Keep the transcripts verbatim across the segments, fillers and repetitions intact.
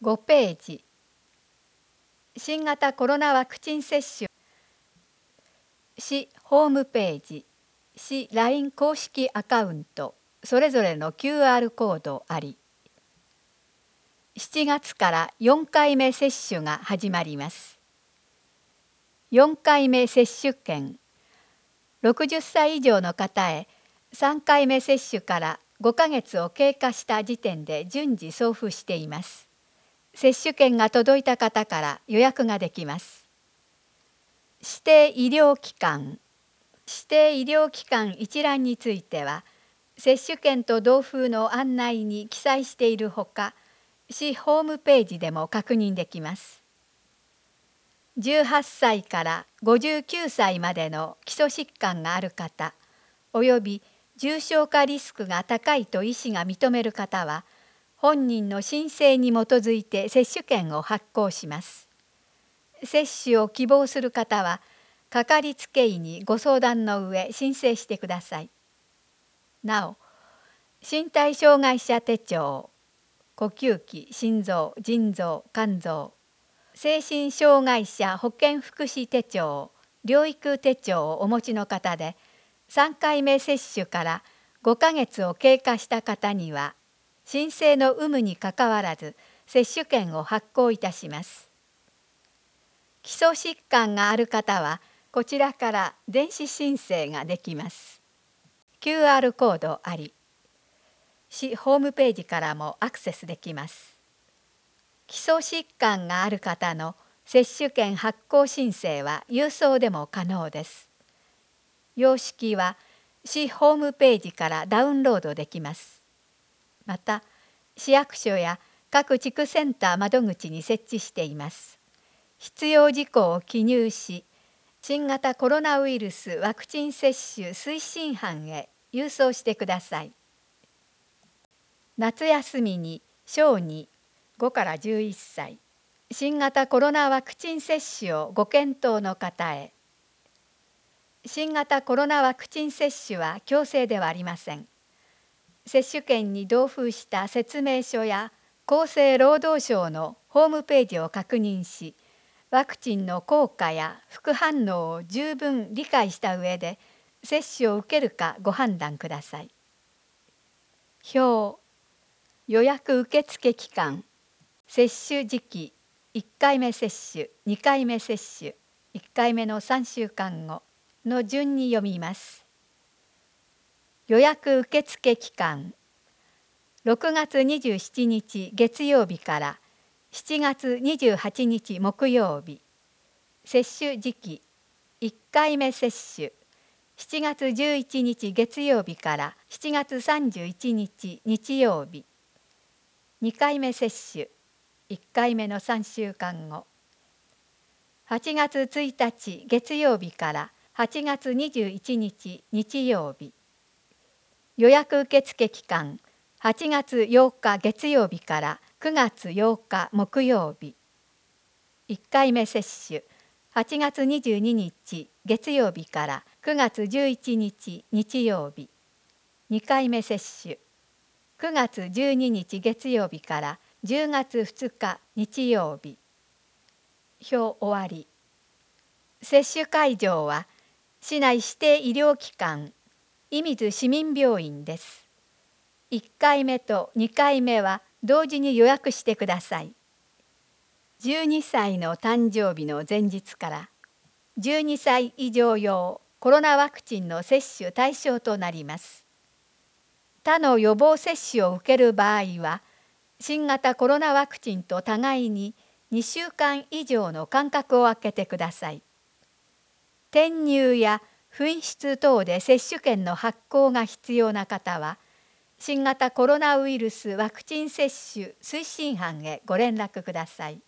ごページ、新型コロナワクチン接種、市ホームページ、市 ライン 公式アカウント、それぞれの キューアール コードあり。しちがつからよんかいめ接種が始まります。よんかいめ接種券、ろくじゅっさい以上の方へさんかいめ接種からごかげつを経過した時点で順次送付しています。接種券が届いた方から予約ができます。指定医療機関、指定医療機関一覧については、接種券と同封の案内に記載しているほか、市ホームページでも確認できます。じゅうはっさいからごじゅうきゅうさいまでの基礎疾患がある方、および重症化リスクが高いと医師が認める方は、本人の申請に基づいて接種券を発行します。接種を希望する方は、かかりつけ医にご相談の上申請してください。なお、身体障害者手帳、呼吸器、心臓、腎臓、肝臓、精神障害者保健福祉手帳、療育手帳をお持ちの方で、さんかいめ接種からごかげつを経過した方には、申請の有無にかかわらず接種券を発行いたします。基礎疾患がある方は、こちらから電子申請ができます。キューアール コードあり。市ホームページからもアクセスできます。基礎疾患がある方の接種券発行申請は郵送でも可能です。様式は市ホームページからダウンロードできます。また、市役所や各地区センター窓口に設置しています。必要事項を記入し、新型コロナウイルスワクチン接種推進班へ郵送してください。夏休みに小児ごからじゅういっさい、新型コロナワクチン接種をご検討の方へ。新型コロナワクチン接種は強制ではありません。接種券に同封した説明書や厚生労働省のホームページを確認し、ワクチンの効果や副反応を十分理解した上で接種を受けるかご判断ください。表、予約受付期間、接種時期、いっかいめ接種、にかいめ接種、いっかいめのさんしゅうかんごの順に読みます。予約受付期間、ろくがつにじゅうしちにち月曜日からしちがつにじゅうはちにち木曜日。接種時期、いっかいめ接種、しちがつじゅういちにち月曜日からしちがつさんじゅういちにち日曜日。にかいめ接種、いっかいめのさんしゅうかんご。はちがつついたち月曜日からはちがつにじゅういちにち日曜日。予約受付期間、はちがつようか月曜日からくがつようか木曜日。いっかいめ接種、はちがつにじゅうににち月曜日からくがつじゅういちにち日曜日。にかいめ接種、くがつじゅうににち月曜日からじゅうがつふつか日曜日。表終わり。接種会場は市内指定医療機関射水市民病院です。いっかいめとにかいめは同時に予約してください。じゅうにさいの誕生日の前日からじゅうにさい以上用コロナワクチンの接種対象となります。他の予防接種を受ける場合は、新型コロナワクチンと互いににしゅうかん以上の間隔を空けてください。転入や紛失等で接種券の発行が必要な方は、新型コロナウイルスワクチン接種推進班へご連絡ください。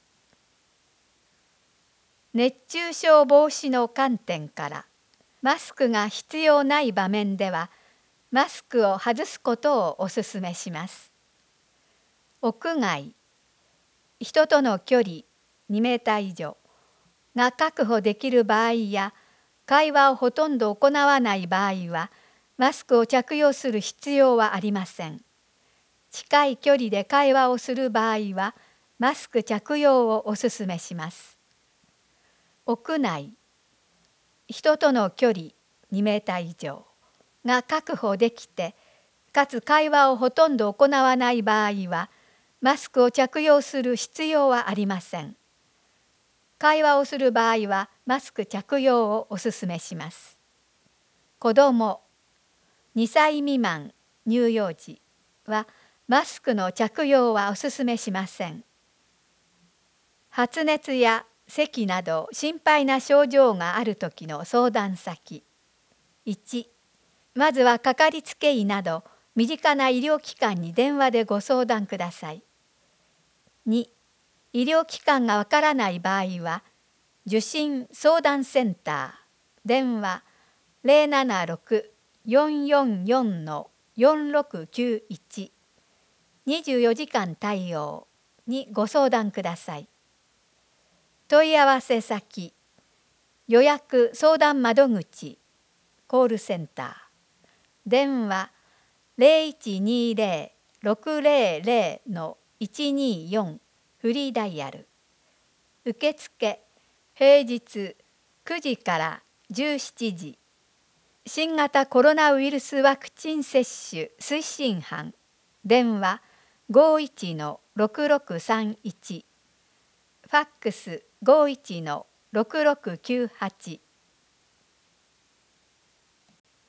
熱中症防止の観点から、マスクが必要ない場面では、マスクを外すことをお勧めします。屋外、人との距離にメーター以上が確保できる場合や、会話をほとんど行わない場合は、マスクを着用する必要はありません。近い距離で会話をする場合は、 マスク着用をお勧めします。屋内、人との距離にメーター以上が確保できて、かつ会話をほとんど行わない場合は、マスクを着用する必要はありません。会話をする場合は、マスク着用をお勧めします。子ども、にさい未満、乳幼児は、マスクの着用はお勧めしません。発熱や咳など心配な症状があるときの相談先。いち、まずはかかりつけ医など身近な医療機関に電話でご相談ください。に、医療機関がわからない場合は、受診相談センター、電話 ゼロななろく よんよんよん よんろくきゅういち、にじゅうよじかん対応にご相談ください。問い合わせ先、予約相談窓口、コールセンター、電話 ゼロいちにゼロ ろくゼロゼロ いちによん フリーダイヤル。受付、平日くじからじゅうしちじ。新型コロナウイルスワクチン接種推進班、電話 ごいちのろくろくさんいち、ファックス ごいちのろくろくきゅうはち。